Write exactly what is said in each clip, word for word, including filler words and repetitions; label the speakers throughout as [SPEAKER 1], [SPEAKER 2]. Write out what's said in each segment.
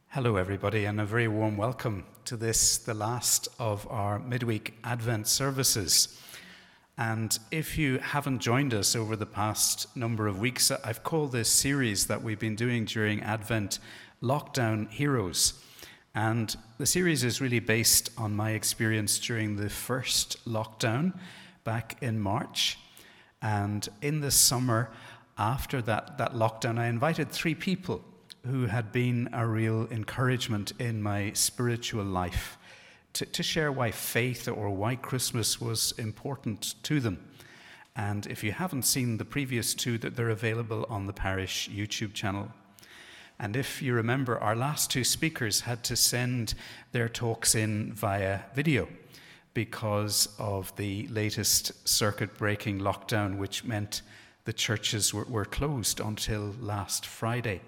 [SPEAKER 1] Hello everybody, and a very warm welcome to this, the last of our midweek Advent services. And if you haven't joined us over the past number of weeks, I've called this series that we've been doing during Advent Lockdown Heroes. And the series is really based on my experience during the first lockdown back in March. And in the summer after that, that lockdown, I invited three people who had been a real encouragement in my spiritual life to, to share why faith or why Christmas was important to them. And if you haven't seen the previous two, that they're available on the parish YouTube channel. And if you remember, our last two speakers had to send their talks in via video because of the latest circuit-breaking lockdown, which meant the churches were, were closed until last Friday.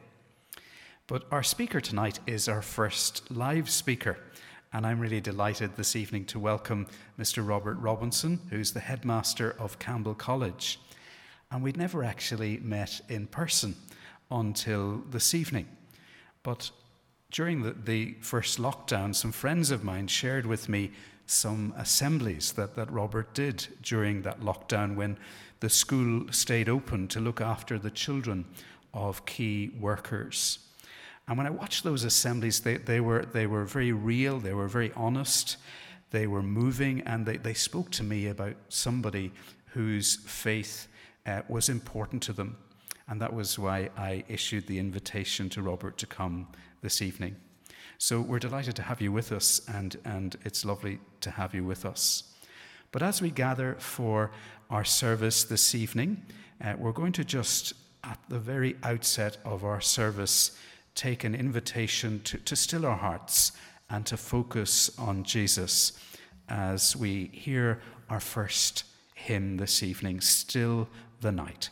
[SPEAKER 1] But our speaker tonight is our first live speaker, and I'm really delighted this evening to welcome Mister Robert Robinson, who's the headmaster of Campbell College. And we'd never actually met in person until this evening. But during the, the first lockdown, some friends of mine shared with me some assemblies that, that Robert did during that lockdown when the school stayed open to look after the children of key workers. And when I watched those assemblies, they, they were they were very real, they were very honest, they were moving, and they, they spoke to me about somebody whose faith uh, was important to them. And that was why I issued the invitation to Robert to come this evening. So we're delighted to have you with us, and, and it's lovely to have you with us. But as we gather for our service this evening, uh, we're going to just, at the very outset of our service, take an invitation to, to still our hearts and to focus on Jesus as we hear our first hymn this evening, Still the Night.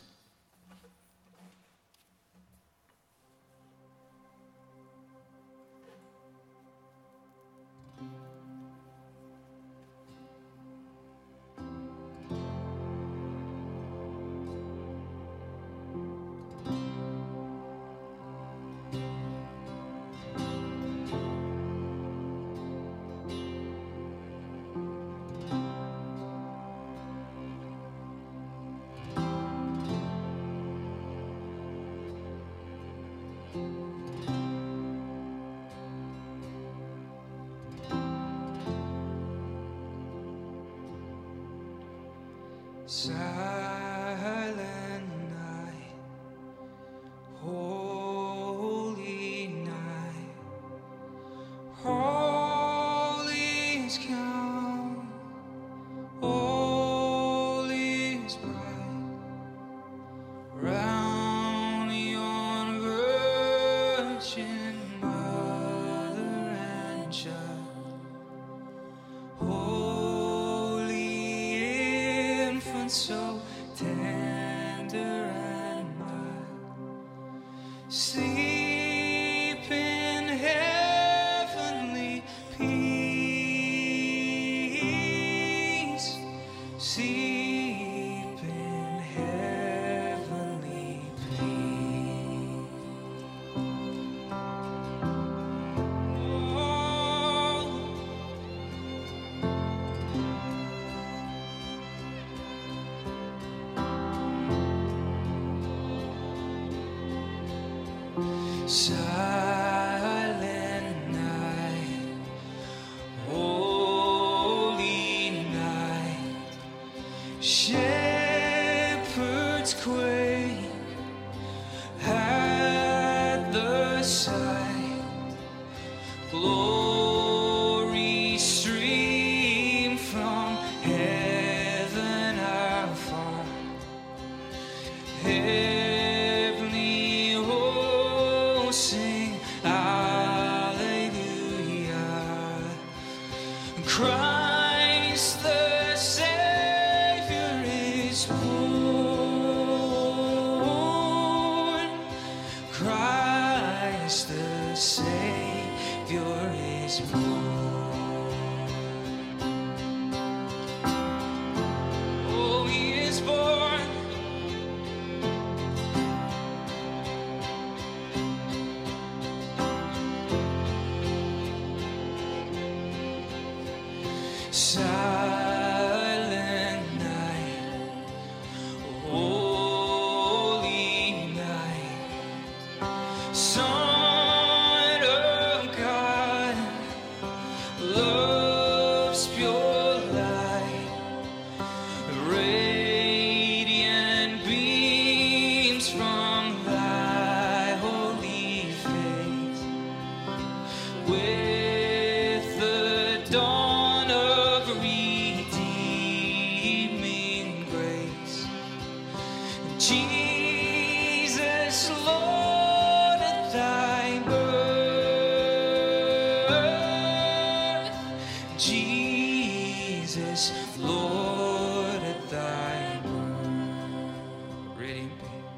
[SPEAKER 2] Silent night, holy night, all is calm, all is bright, round yon virgin mother and child, so tender and mild, sleep in heavenly peace, sleep in heavenly peace. Oh. Silent night, holy night, shepherds quake at the sight, glory stream from heaven afar. Heavenly hosts sing Alleluia. Christ the Savior is born. Christ the Savior is born. Oh, he is born. Silent night, holy night, Son of God, love's pure light, radiant beams from thy holy face. With the dawn of redeeming grace, Jesus, Lord, at thy birth, Jesus, Lord, at thy birth. Radiant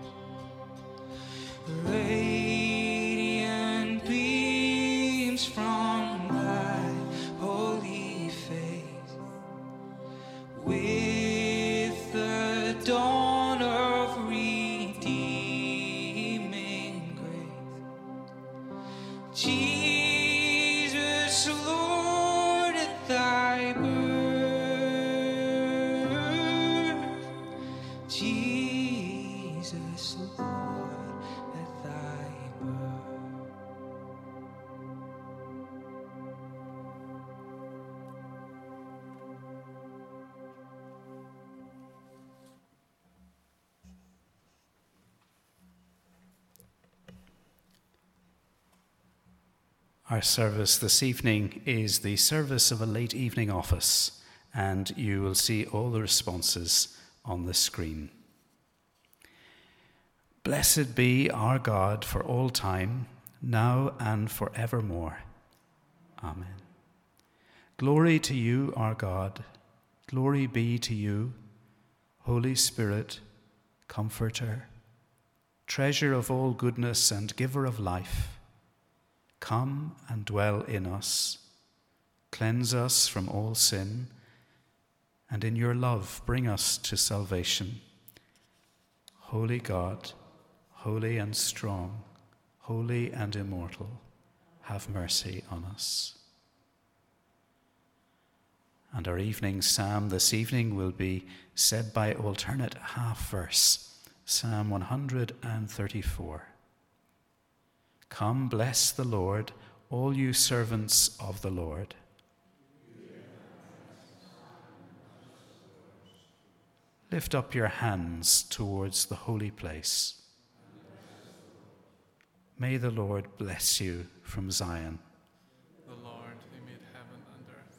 [SPEAKER 2] beams, radiant beams from thy holy face, with the dawn of redeeming grace. Jesus, Lord, at thy birth, Jesus, Lord, at thy birth.
[SPEAKER 1] Our service this evening is the service of a late evening office, and you will see all the responses on the screen. Blessed be our God for all time, now and forevermore. Amen. Glory to you, our God. Glory be to you, Holy Spirit, Comforter, treasure of all goodness and giver of life. Come and dwell in us, cleanse us from all sin, and in your love bring us to salvation. Holy God, holy and strong, holy and immortal, have mercy on us. And our evening psalm this evening will be said by alternate half verse, Psalm one hundred thirty-four. Come, bless the Lord, all you servants of the Lord. Lift up your hands towards the holy place. May the Lord bless you from Zion.
[SPEAKER 3] The Lord who made heaven and earth.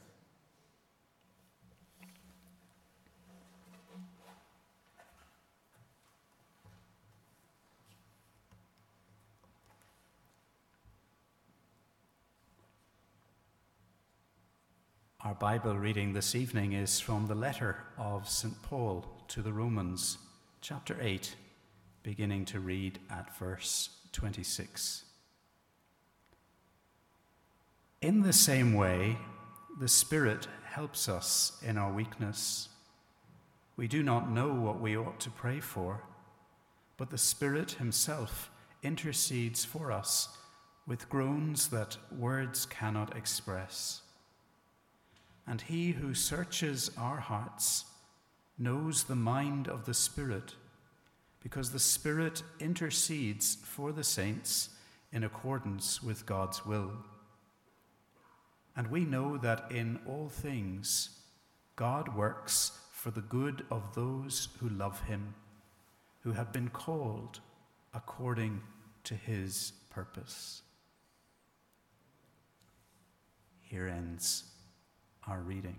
[SPEAKER 1] Our Bible reading this evening is from the letter of Saint Paul to the Romans, chapter eight, beginning to read at verse twenty-six. In the same way, the Spirit helps us in our weakness. We do not know what we ought to pray for, but the Spirit himself intercedes for us with groans that words cannot express. And he who searches our hearts knows the mind of the Spirit, because the Spirit intercedes for the saints in accordance with God's will. And we know that in all things God works for the good of those who love him, who have been called according to his purpose. Here ends our reading.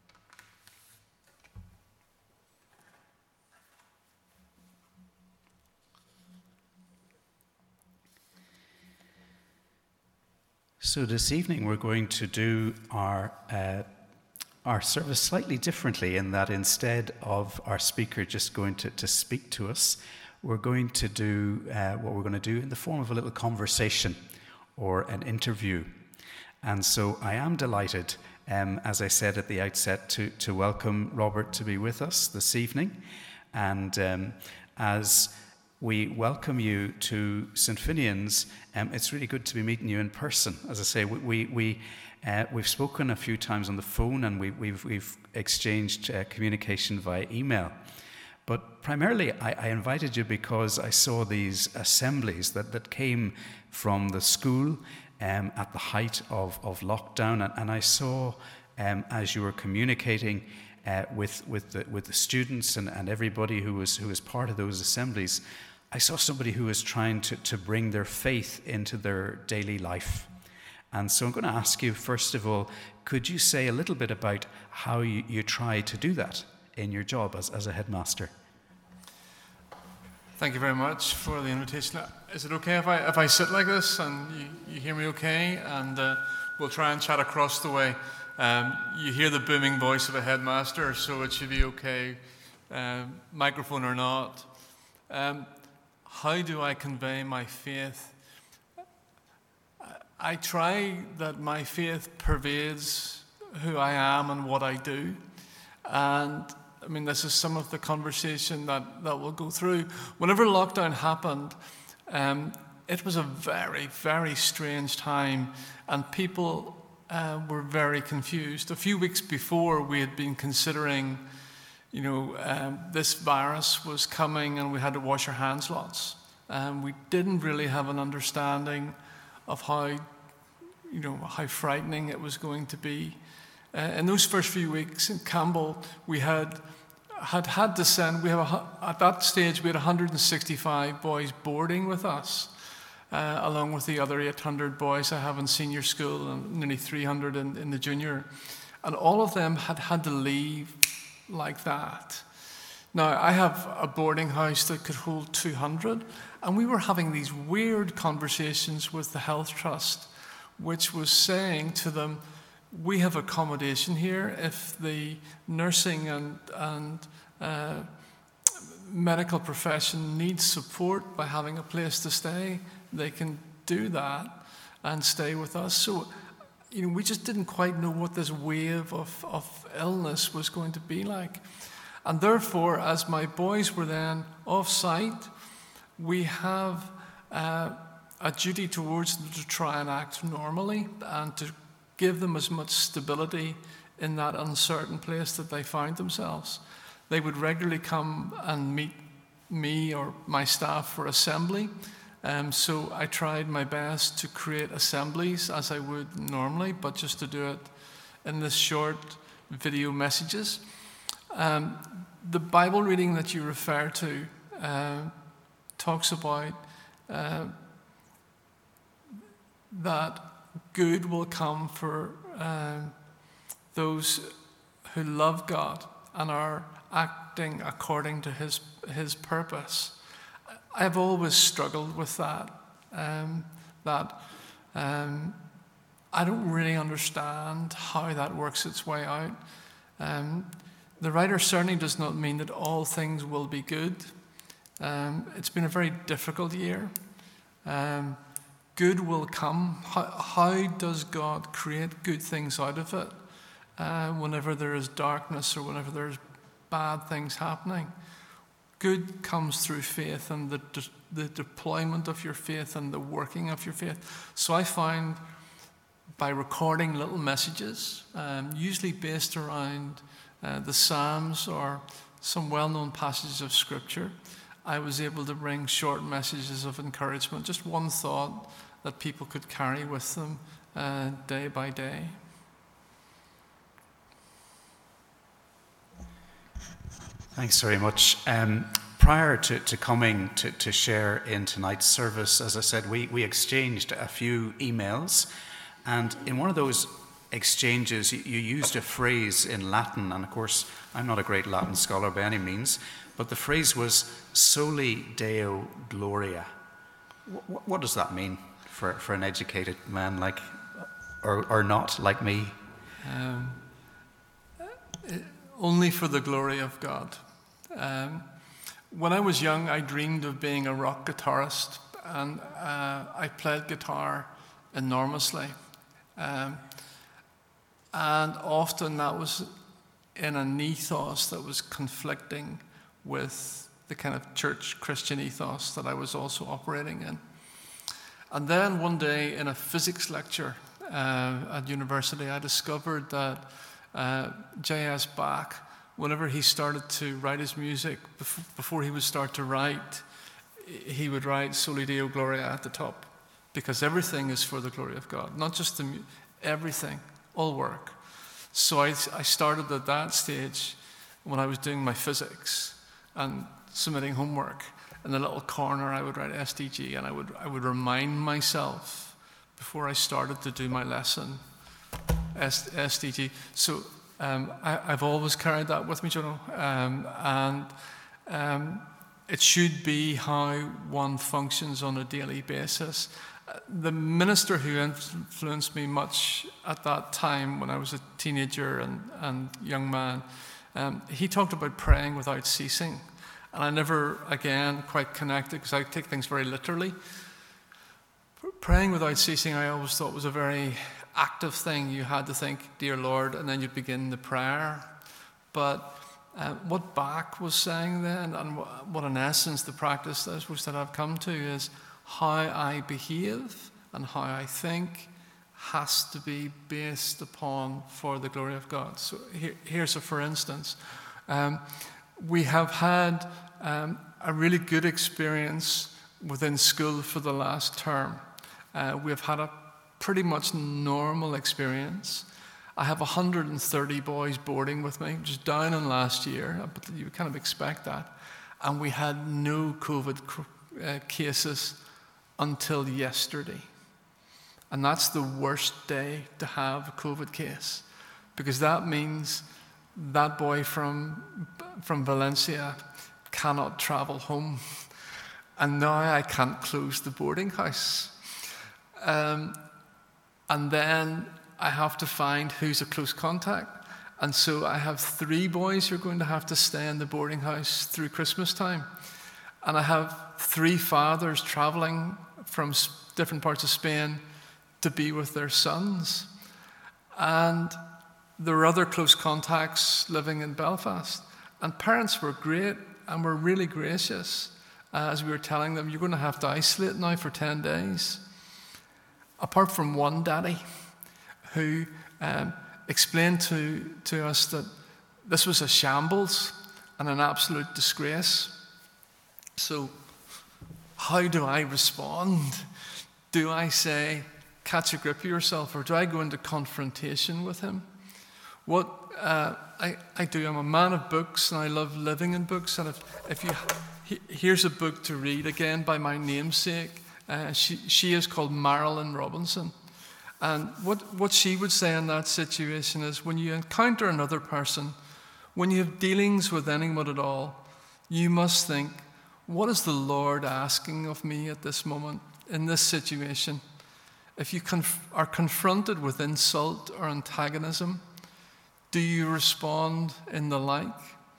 [SPEAKER 1] So this evening we're going to do our uh, our service slightly differently, in that instead of our speaker just going to, to speak to us, we're going to do uh, what we're going to do in the form of a little conversation or an interview. And so I am delighted, um, as I said at the outset, to, to welcome Robert to be with us this evening. And um, as we welcome you to Saint Finian's. Um, it's really good to be meeting you in person. As I say, we, we, we, uh, we've spoken a few times on the phone, and we, we've, we've exchanged uh, communication via email. But primarily, I, I invited you because I saw these assemblies that, that came from the school um, at the height of, of lockdown, and, and I saw, um, as you were communicating uh, with, with, the, with the students and, and everybody who was, who was part of those assemblies, I saw somebody who was trying to, to bring their faith into their daily life. And so I'm going to ask you, first of all, could you say a little bit about how you, you try to do that in your job as, as a headmaster?
[SPEAKER 3] Thank you very much for the invitation. Is it okay if I if I sit like this and you, you hear me okay? And uh, we'll try and chat across the way. Um, you hear the booming voice of a headmaster, so it should be okay, um, microphone or not. Um, how do I convey my faith? I try that my faith pervades who I am and what I do. And I mean, this is some of the conversation that, that we'll go through. Whenever lockdown happened, um, it was a very, very strange time, and people uh, were very confused. A few weeks before, we had been considering, you know, um, this virus was coming and we had to wash our hands lots. Um, we didn't really have an understanding of how, you know, how frightening it was going to be. Uh, in those first few weeks in Campbell, we had had had to send. We have a, at that stage we had one hundred sixty-five boys boarding with us, uh, along with the other eight hundred boys I have in senior school and nearly three hundred in, in the junior, and all of them had had to leave like that. Now I have a boarding house that could hold two hundred, and we were having these weird conversations with the Health Trust, which was saying to them, we have accommodation here. If the nursing and, and uh, medical profession needs support by having a place to stay, they can do that and stay with us. So, you know, we just didn't quite know what this wave of, of illness was going to be like. And therefore, as my boys were then off-site, we have uh, a duty towards them to try and act normally and to give them as much stability in that uncertain place that they found themselves. They would regularly come and meet me or my staff for assembly. Um, so I tried my best to create assemblies as I would normally, but just to do it in this short video messages. Um, the Bible reading that you refer to uh, talks about uh, that good will come for uh, those who love God and are acting according to His His purpose. I've always struggled with that. Um, that um, I don't really understand how that works its way out. Um, the writer certainly does not mean that all things will be good. Um, it's been a very difficult year. Um, Good will come. How, how does God create good things out of it uh, whenever there is darkness or whenever there's bad things happening? Good comes through faith and the, de- the deployment of your faith and the working of your faith. So I find by recording little messages, um, usually based around uh, the Psalms or some well-known passages of Scripture, I was able to bring short messages of encouragement, just one thought that people could carry with them uh, day by day.
[SPEAKER 1] Thanks very much. Um, prior to, to coming to, to share in tonight's service, as I said, we, we exchanged a few emails, and in one of those exchanges, you, you used a phrase in Latin, and of course, I'm not a great Latin scholar by any means, but the phrase was Soli Deo Gloria. What, what does that mean for, for an educated man like, or, or not, like me?
[SPEAKER 3] Um, it, only for the glory of God. Um, when I was young, I dreamed of being a rock guitarist, and uh, I played guitar enormously. Um, and often that was in an ethos that was conflicting with the kind of church Christian ethos that I was also operating in. And then one day in a physics lecture uh, at university, I discovered that uh, J S Bach, whenever he started to write his music, bef- before he would start to write, he would write Soli Deo Gloria at the top, because everything is for the glory of God, not just the mu- everything, all work. So I, I started at that stage when I was doing my physics and submitting homework. In the little corner, I would write S D G, and I would I would remind myself before I started to do my lesson, S, SDG. So um, I, I've always carried that with me, you know, um, and um, it should be how one functions on a daily basis. The minister who influenced me much at that time, when I was a teenager and, and young man, um, he talked about praying without ceasing. And I never, again, quite connected, because I take things very literally. Praying without ceasing, I always thought, was a very active thing. You had to think, dear Lord, and then you'd begin the prayer. But uh, what Bach was saying then, and what in essence the practice I suppose that I've come to, is how I behave and how I think has to be based upon for the glory of God. So here, here's a for instance. Um, We have had um, a really good experience within school for the last term. Uh, we've had a pretty much normal experience. I have one hundred thirty boys boarding with me, which is down on last year, but you kind of expect that. And we had no COVID uh, cases until yesterday. And that's the worst day to have a COVID case, because that means that boy from from Valencia cannot travel home, and now I can't close the boarding house. Um, and then I have to find who's a close contact, and so I have three boys who are going to have to stay in the boarding house through Christmas time, and I have three fathers traveling from different parts of Spain to be with their sons, and there were other close contacts living in Belfast. And parents were great and were really gracious uh, as we were telling them, you're going to have to isolate now for ten days. Apart from one daddy who um, explained to, to us that this was a shambles and an absolute disgrace. So how do I respond? Do I say, catch a grip of yourself, or do I go into confrontation with him? What uh, I, I do, I'm a man of books, and I love living in books. And if, if you, he, here's a book to read again by my namesake. Uh, she, she is called Marilyn Robinson. And what, what she would say in that situation is, when you encounter another person, when you have dealings with anyone at all, you must think, what is the Lord asking of me at this moment, in this situation? If you conf- are confronted with insult or antagonism, do you respond in the like?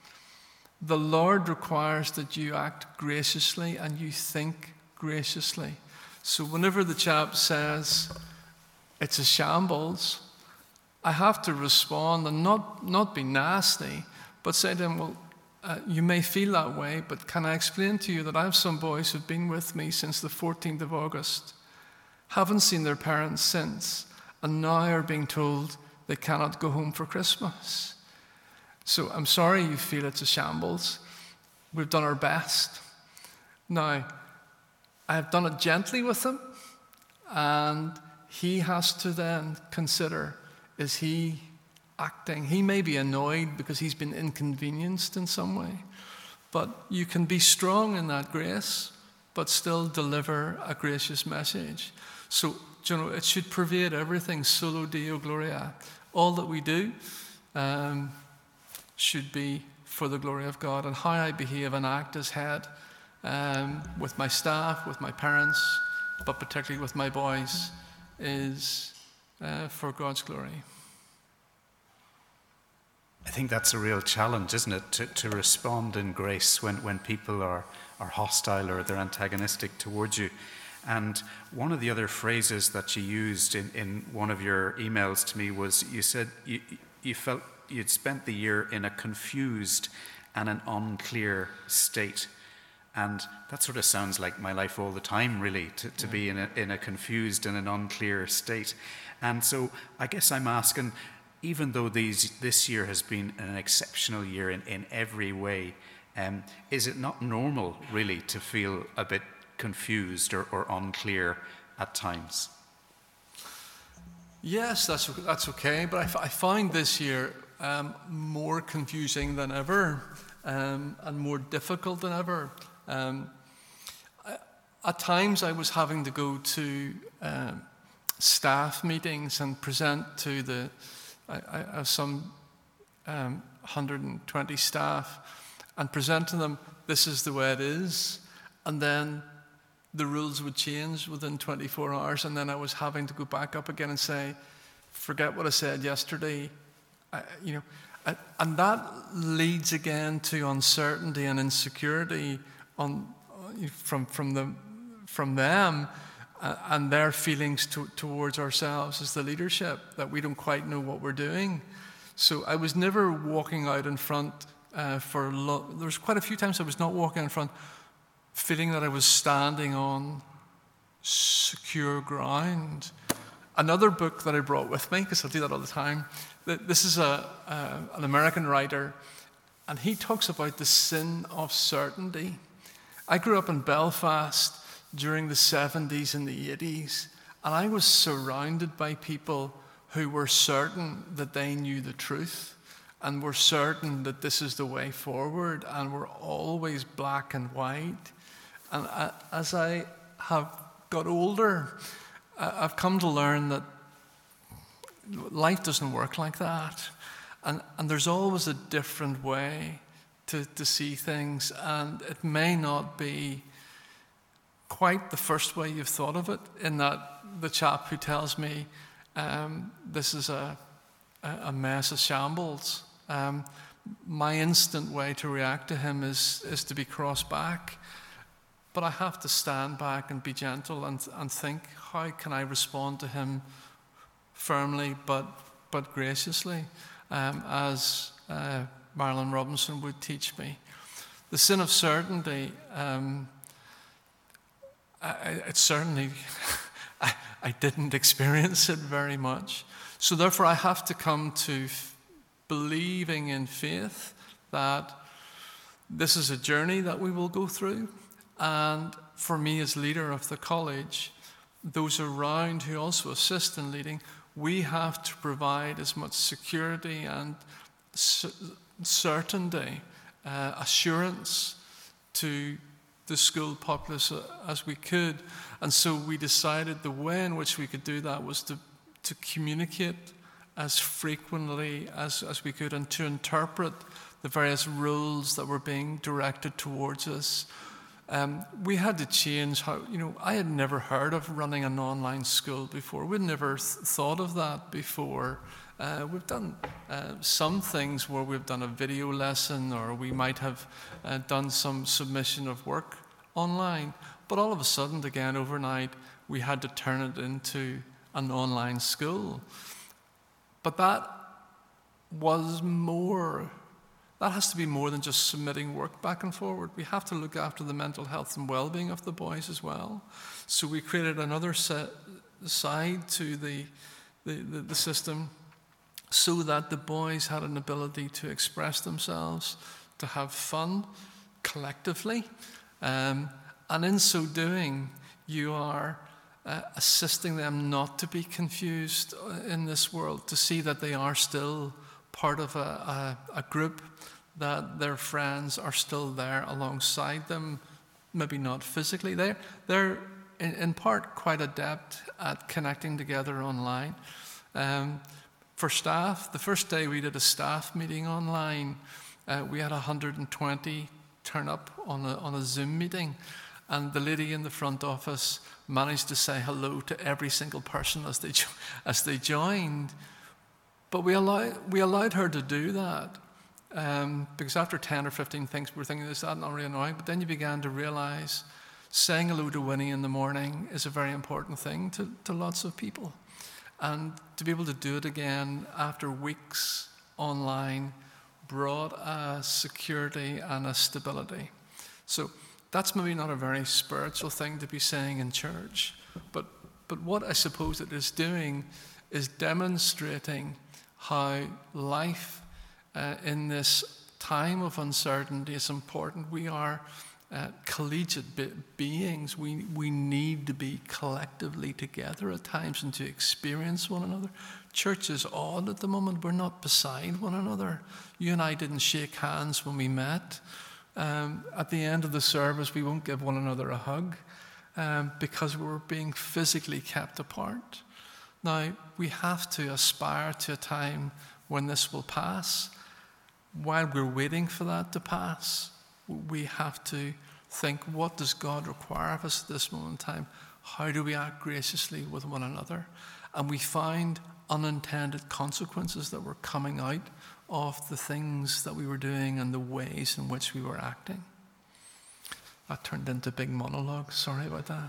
[SPEAKER 3] The Lord requires that you act graciously and you think graciously. So whenever the chap says it's a shambles, I have to respond and not, not be nasty, but say to him, well, uh, you may feel that way, but can I explain to you that I have some boys who've been with me since the fourteenth of August, haven't seen their parents since, and now are being told they cannot go home for Christmas. So I'm sorry you feel it's a shambles. We've done our best. Now, I have done it gently with him, and he has to then consider, is he acting? He may be annoyed because he's been inconvenienced in some way, but you can be strong in that grace, but still deliver a gracious message. So, you know, it should pervade everything. Soli Deo Gloria. All that we do um, should be for the glory of God. And how I behave and act as head um, with my staff, with my parents, but particularly with my boys, is uh, for God's glory.
[SPEAKER 1] I think that's a real challenge, isn't it, to, to respond in grace when, when people are, are hostile or they're antagonistic towards you. And one of the other phrases that you used in, in one of your emails to me was, you said you, you felt you'd spent the year in a confused and an unclear state. And that sort of sounds like my life all the time, really, to, to yeah. be in a, in a confused and an unclear state. And so I guess I'm asking, even though these, this year has been an exceptional year in, in every way, um, is it not normal, really, to feel a bit confused or, or unclear at times?
[SPEAKER 3] Yes, that's that's okay. But I, f- I find this year um, more confusing than ever, um, and more difficult than ever. Um, I, at times, I was having to go to um, staff meetings and present to the. I, I have some um, one hundred twenty staff, and present to them, this is the way it is, and then the rules would change within twenty-four hours, and then I was having to go back up again and say, forget what I said yesterday. I, you know, I, and that leads again to uncertainty and insecurity on from from the from them uh, and their feelings to, towards ourselves as the leadership, that we don't quite know what we're doing. So I was never walking out in front uh, for lo- there was quite a few times I was not walking in front, feeling that I was standing on secure ground. Another book that I brought with me, because I do that all the time, this is a, a, an American writer, and he talks about the sin of certainty. I grew up in Belfast during the seventies and the eighties, and I was surrounded by people who were certain that they knew the truth and were certain that this is the way forward, and were always black and white. And I, as I have got older, I've come to learn that life doesn't work like that. And, and there's always a different way to, to see things. And it may not be quite the first way you've thought of it, in that the chap who tells me um, this is a, a mess of shambles, um, my instant way to react to him is, is to be cross back. But I have to stand back and be gentle and, and think, how can I respond to him firmly but but graciously, um, as uh, Marilyn Robinson would teach me. The sin of certainty, um, I, it certainly, I, I didn't experience it very much. So therefore I have to come to f- believing in faith that this is a journey that we will go through. And for me as leader of the college, those around who also assist in leading, we have to provide as much security and c- certainty, uh, assurance to the school populace as we could. And so we decided the way in which we could do that was to, to communicate as frequently as, as we could, and to interpret the various rules that were being directed towards us. Um, we had to change how, you know, I had never heard of running an online school before. We'd never th- thought of that before. Uh, we've done uh, some things where we've done a video lesson, or we might have uh, done some submission of work online. But all of a sudden, again, overnight, we had to turn it into an online school. But that was more... That has to be more than just submitting work back and forward. We have to look after the mental health and well-being of the boys as well. So we created another set, side to the, the, the, the system, so that the boys had an ability to express themselves, to have fun collectively. Um, and in so doing, you are uh, assisting them not to be confused in this world, to see that they are still part of a, a, a group, that their friends are still there alongside them, maybe not physically. They're, they're in, in part quite adept at connecting together online. Um, for staff, the first day we did a staff meeting online, uh, we had one hundred twenty turn up on a, on a Zoom meeting, and the lady in the front office managed to say hello to every single person as they, as they joined. But we allowed, we allowed her to do that, um, because after ten or fifteen things, we were thinking, is that not really annoying? But then you began to realize saying hello to Winnie in the morning is a very important thing to, to lots of people. And to be able to do it again after weeks online brought a security and a stability. So that's maybe not a very spiritual thing to be saying in church, but, but what I suppose it is doing is demonstrating how life uh, in this time of uncertainty is important. We are uh, collegiate be- beings. We, we need to be collectively together at times and to experience one another. Church is odd at the moment. We're not beside one another. You and I didn't shake hands when we met. Um, at the end of the service, we won't give one another a hug um, because we're being physically kept apart. Now, we have to aspire to a time when this will pass. While we're waiting for that to pass, we have to think, what does God require of us at this moment in time? How do we act graciously with one another? And we find unintended consequences that were coming out of the things that we were doing and the ways in which we were acting. That turned into a big monologue. Sorry about that.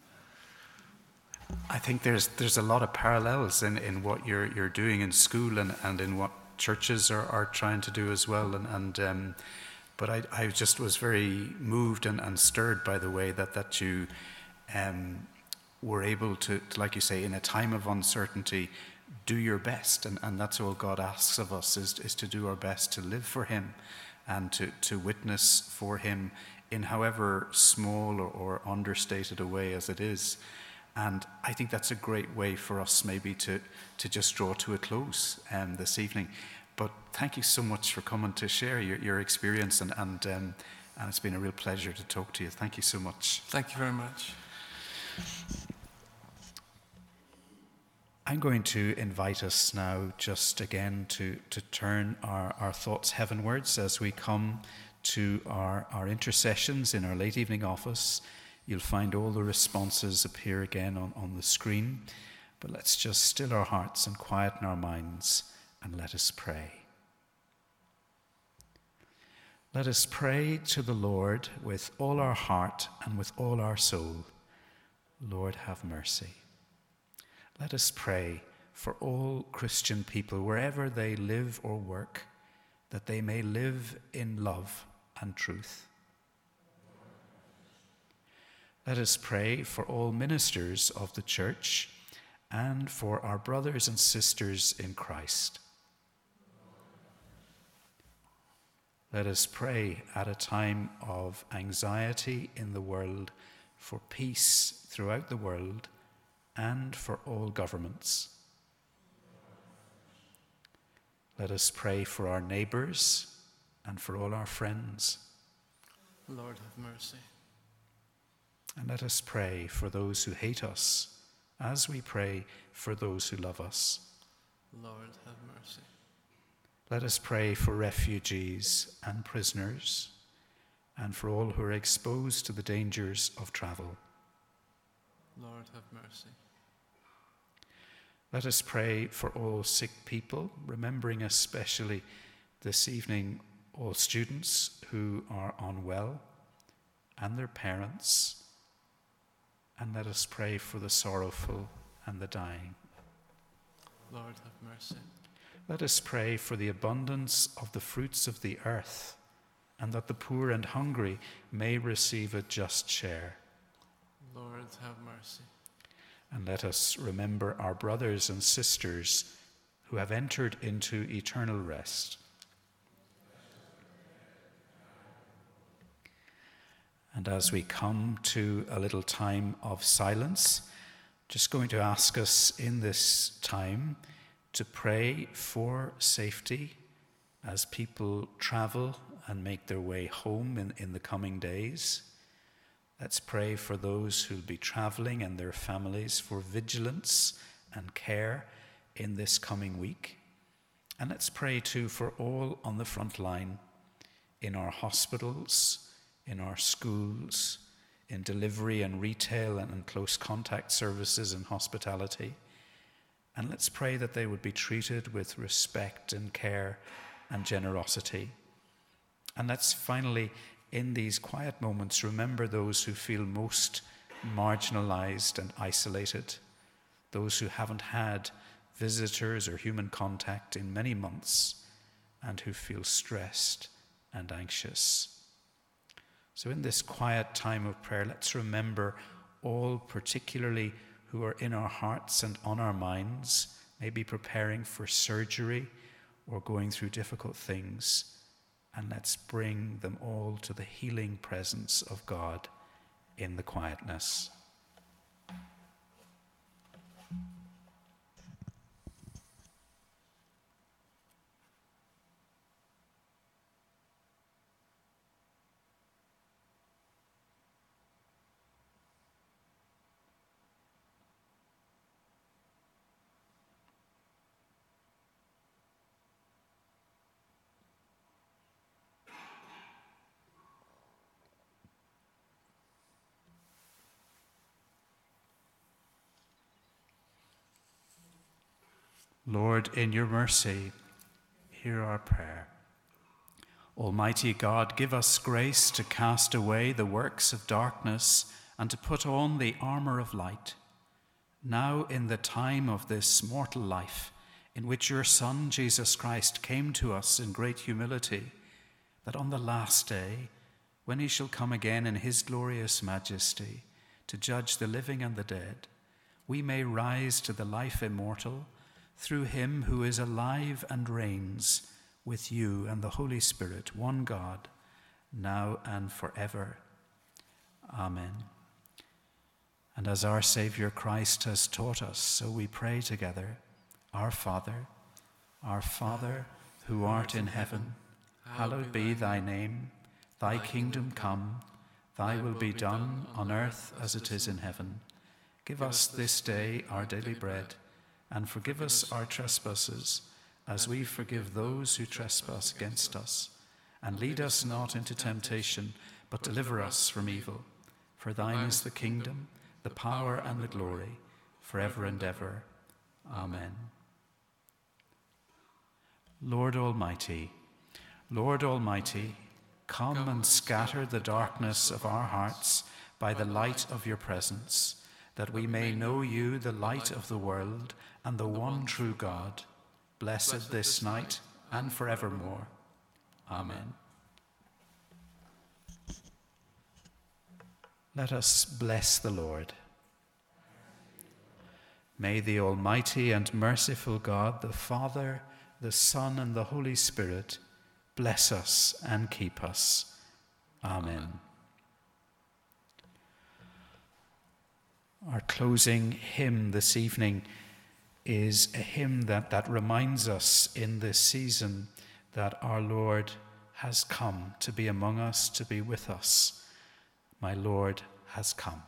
[SPEAKER 1] I think there's there's a lot of parallels in, in what you're you're doing in school and, and in what churches are, are trying to do as well. And, and um, but I, I just was very moved and, and stirred by the way that, that you um, were able to, to, like you say, in a time of uncertainty, do your best. And, and that's all God asks of us, is, is to do our best to live for him and to, to witness for him in however small or, or understated a way as it is. And I think that's a great way for us maybe to, to just draw to a close um, this evening. But thank you so much for coming to share your, your experience, and and, um, and it's been a real pleasure to talk to you. Thank you so much.
[SPEAKER 3] Thank you very much.
[SPEAKER 1] I'm going to invite us now just again to, to turn our, our thoughts heavenwards as we come to our, our intercessions in our late evening office. You'll find all the responses appear again on, on the screen. But let's just still our hearts and quieten our minds and let us pray. Let us pray to the Lord with all our heart and with all our soul. Lord, have mercy. Let us pray for all Christian people, wherever they live or work, that they may live in love and truth. Let us pray for all ministers of the church and for our brothers and sisters in Christ. Let us pray at a time of anxiety in the world for peace throughout the world and for all governments. Let us pray for our neighbours and for all our friends.
[SPEAKER 3] Lord, have mercy.
[SPEAKER 1] And let us pray for those who hate us, as we pray for those who love us.
[SPEAKER 3] Lord, have mercy.
[SPEAKER 1] Let us pray for refugees and prisoners, and for all who are exposed to the dangers of travel.
[SPEAKER 3] Lord, have mercy.
[SPEAKER 1] Let us pray for all sick people, remembering especially this evening all students who are unwell and their parents. And let us pray for the sorrowful and the dying.
[SPEAKER 3] Lord, have mercy.
[SPEAKER 1] Let us pray for the abundance of the fruits of the earth, and that the poor and hungry may receive a just share.
[SPEAKER 3] Lord, have mercy.
[SPEAKER 1] And let us remember our brothers and sisters who have entered into eternal rest. And as we come to a little time of silence, just going to ask us in this time to pray for safety as people travel and make their way home in, in the coming days. Let's pray for those who'll be traveling and their families for vigilance and care in this coming week. And let's pray too for all on the front line, in our hospitals, in our schools, in delivery and retail and in close contact services and hospitality. And let's pray that they would be treated with respect and care and generosity. And let's finally, in these quiet moments, remember those who feel most marginalized and isolated, those who haven't had visitors or human contact in many months and who feel stressed and anxious. So in this quiet time of prayer, let's remember all particularly who are in our hearts and on our minds, maybe preparing for surgery or going through difficult things. And let's bring them all to the healing presence of God in the quietness. Lord, in your mercy, hear our prayer. Almighty God, give us grace to cast away the works of darkness and to put on the armor of light. Now in the time of this mortal life, in which your Son, Jesus Christ, came to us in great humility, that on the last day, when he shall come again in his glorious majesty to judge the living and the dead, we may rise to the life immortal through him who is alive and reigns with you and the Holy Spirit, one God, now and forever. Amen. And as our Saviour Christ has taught us, so we pray together, Our Father, our Father, who art in heaven, hallowed be thy name. Thy kingdom come, thy will be done on earth as it is in heaven. Give us this day our daily bread, and forgive us our trespasses, as we forgive those who trespass against us. And lead us not into temptation, but deliver us from evil. For thine is the kingdom, the power, and the glory, forever and ever. Amen. Lord Almighty, Lord Almighty, come and scatter the darkness of our hearts by the light of your presence, that we may know you, the light of the world, and the one true God, blessed this night and forevermore. Amen. Let us bless the Lord. May the Almighty and merciful God, the Father, the Son, and the Holy Spirit, bless us and keep us. Amen. Our closing hymn this evening is a hymn that, that reminds us in this season that our Lord has come to be among us, to be with us. My Lord has come.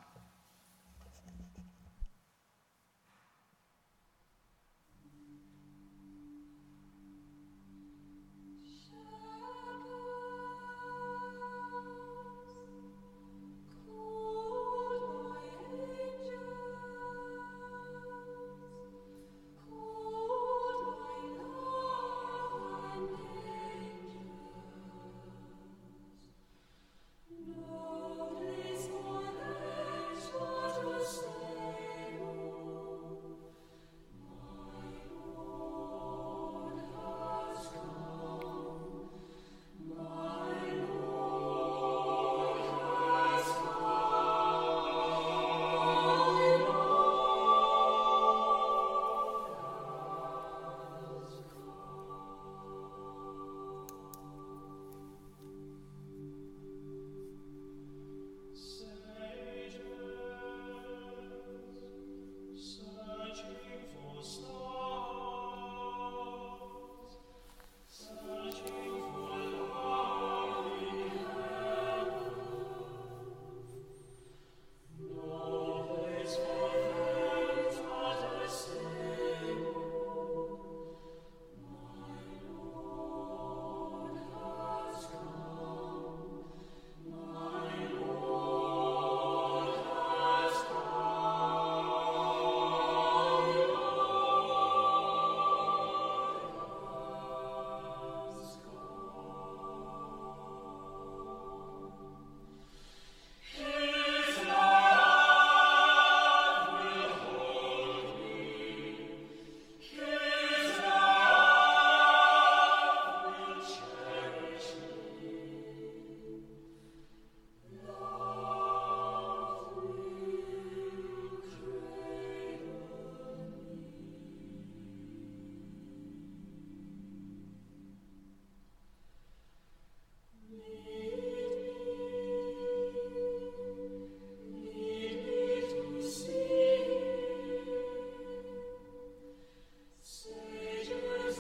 [SPEAKER 4] Lord is more than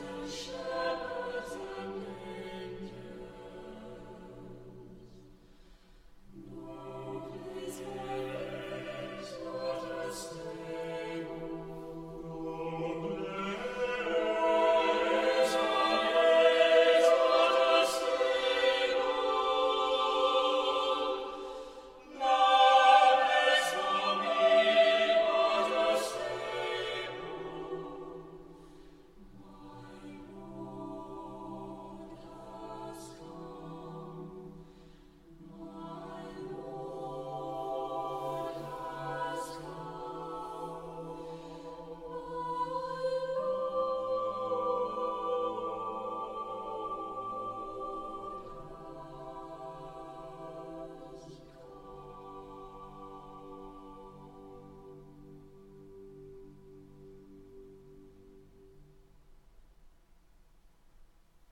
[SPEAKER 4] shine.